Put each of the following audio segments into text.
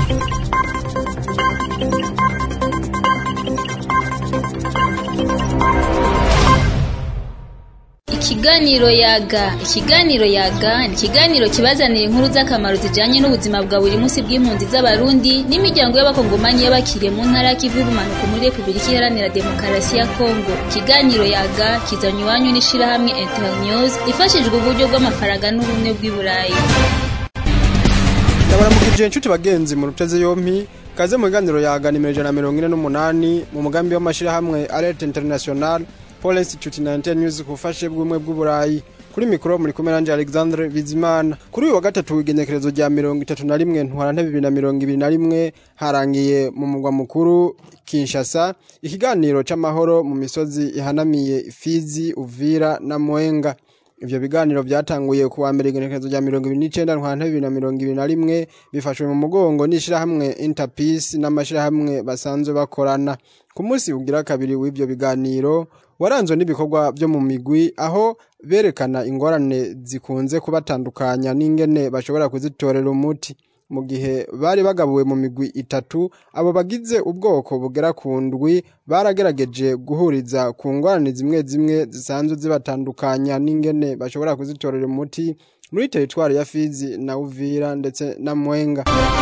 Ikiganiro yaga ni ikiganiro kibazanira inkuru z'akamaro zijanye n'ubuzima bwa buri munsi bw'impunzi z'abarundi n'imiryango y'abakongomani y'abakiriye mu ntara y'Kivu y'ubumanuko muri Republika Iharanira Demokarasi ya Kongo. Ikiganiro yaga kizanywe iwanyu n'ishirahamwe Internews ifashijwe uburyo bw'amafaranga n'ubumwe bw'i Burayi. Ndabaramukije inshuti bagenzi mu ruteze yompi kaze mu kiganiro yaga nimero 148 mu mugambi w'amashirahamwe Alert International Paul Institute na Internews kufashe bw'umwe bw'Uburayi. Kuri mikro muri kumwe nanje Alexandre Bizimana. Kuri uyu wa gatatu igenekerezo rya 31 ntwarante 2021 harangiye mu mugwa mukuru Kinshasa ikiganiro c'amahoro mu misozi ihanamiye Fizi, Uvira na Mwenga. Ivyo biganiro byatanguye ku wa mbere igenekerezo rya 29 ntwarante 2021 bifashwe mu mugongo n'ishirahamwe Interpeace n'amashirahamwe basanzwe bakorana. Ku munsi ugira kabiri w'ivyo biganiro waranzwe n'ibikorwa byo mu migwi aho berekana ingorane zikunze kubatandukanya n'ingene bashobora kuzitorera umuti. Mu gihe bari bagabuwe mu migwi itatu, abo bagize ubwoko bugera ku ndwi baragerageje guhuriza ku ngorane zimwe zimwe zisanzwe zibatandukanya n'ingene bashobora kuzitorera umuti muri teritwari ya Fizi na Uvira ndetse na Mwenga.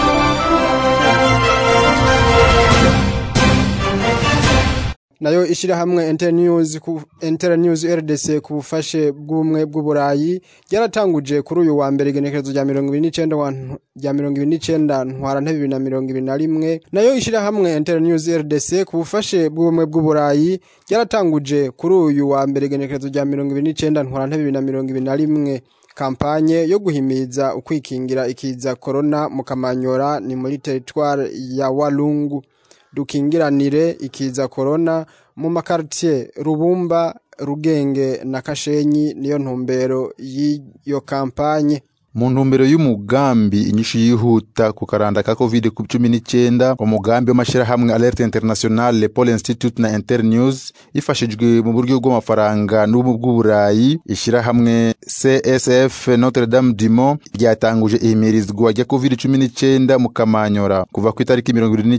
Nayo ishirahamwe Internews RDC ku bufashe bw'umwe bw'Uburayi yaratanguje kuri uyu wa mbere igenekerezo rya 29 ntwarante 2021. Nayo ishirahamwe Internews RDC ku bufashe bw'umwe bw'Uburayi yaratanguje kuri uyu wa mbere igenekerezo rya 29 ntwarante 2021 kampanye yo guhimiza ukwikingira ikiza corona mu Kamanyora ni muri territoire ya Walungu. Dukingiranire ikiza corona mu makartier Rubumba, Rugenge na Kashenyi niyo ntumbero y'iyo kampanye. Mu ntumbero y'umugambi inyishu yihuta ku karanda ka COVID-19 umugambi w'amashirahamwe Alert International, Paul Institute na Internews ifashijwe mu buryo bw'amafaranga n'ubumwe bw'Uburayi. Ishirahamwe CSF Notre Dame du Mont ryatanguje ihimirizwa rya COVID-19 mu Kamanyora kuva ku itariki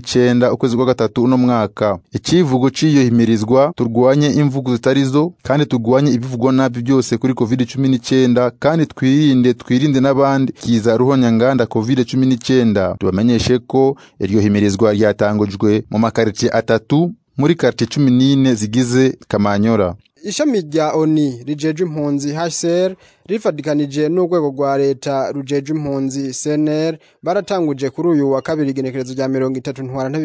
29 ukwezi kwa gatatu uno mwaka. Ikivugo c'iyo himirizwa turwanye imvugo zitarizo kandi turwanye ibivugwa nabi byose kuri COVID-19 kandi twirinde n'abandi kiza ruhonyanganda COVID-19. Tubamenyeshe ko iryo himirizwa ryatangujwe mu makartier atatu muri quartier 14 zigize Kamanyora. Ishami rya ONU rijeje impunzi HCR rifadikanije n'urwego rwa leta rujeje impunzi CNR baratanguje kuri uyu wa kabiri igenekerezo rya 30 ntwarante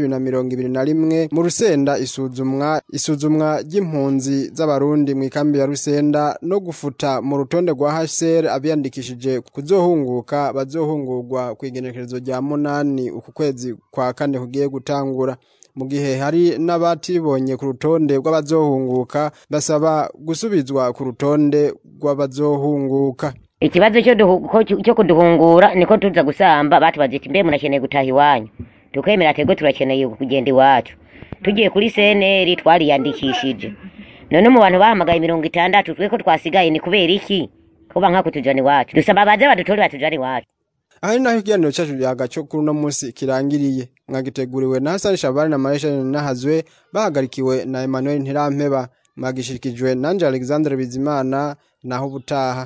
2021 mu Rusenda isuzumwa ry'impunzi z'abarundi mu ikambi ya Rusenda no gufuta mu rutonde rwa HCR abiyandikishije kuzohunguka bazohungurwa ku igenekerezo rya 8 uku kwezi kwa kane kugiye gutangura. Mu gihe hari n'abatibonye ku rutonde rw'abazohunguka basaba gusubizwa ku rutonde rw'abazohunguka. Ikibazo cyo kuduhungura niko tuza gusamba batubaze ati mbe munakeneye gutaha iwanyu, tukemera tego turakeneye kugenda iwacu. Tugiye kuri CNR twariyandikishije, none mu bantu bahamagaye 60 tweko twasigaye ni kubera iki kuba nka kutujana iwacu, dusaba baze badutori batujana iwacu. Aho naho ikiganiro cyacu yagaco kuri no munsi kirangiriye mwagiteguriwe na Hassan Shabari na Marisha Nahazwe bahagarikiwe na Emmanuel Ntirampeba mwagishirikijwe nanje Alexandre Bizimana naho butaha.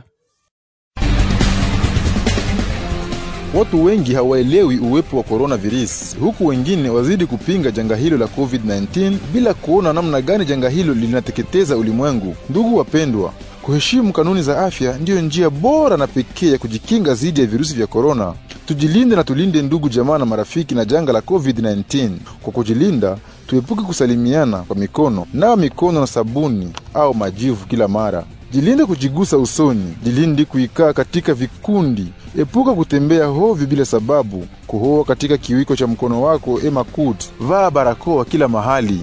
Watu wengi hawaelewi uwepo wa coronavirus, huku wengine wazidi kupinga janga hilo la COVID-19 bila kuona namna gani janga hilo linateketeza ulimwengu. Ndugu wapendwa, kuheshimu kanuni za afya ndiyo njia bora na pekee ya kujikinga dhidi ya virusi vya corona. Tujilinde na tulinde ndugu jamaa na marafiki na janga la COVID-19. Kwa kujilinda, tuepuke kusalimiana kwa mikono, nawa mikono na sabuni au majivu kila mara. Jilinde kujigusa usoni, jilinde kuikaa katika vikundi, epuka kutembea hovyo bila sababu, kuhoa katika kiwiko cha mkono wako makut, vaa barakoa kila mahali.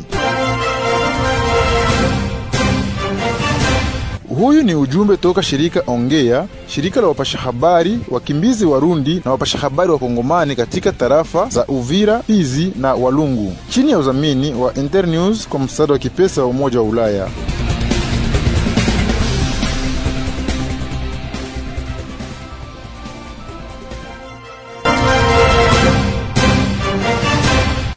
Huyu ni ujumbe toka shirika Ongea, shirika la wapasha habari, wakimbizi Warundi na wapasha habari wa Kongomani katika tarafa za Uvira, Fizi na Walungu, chini ya udhamini wa Internews kwa msaada wa kipesa wa Umoja wa Ulaya.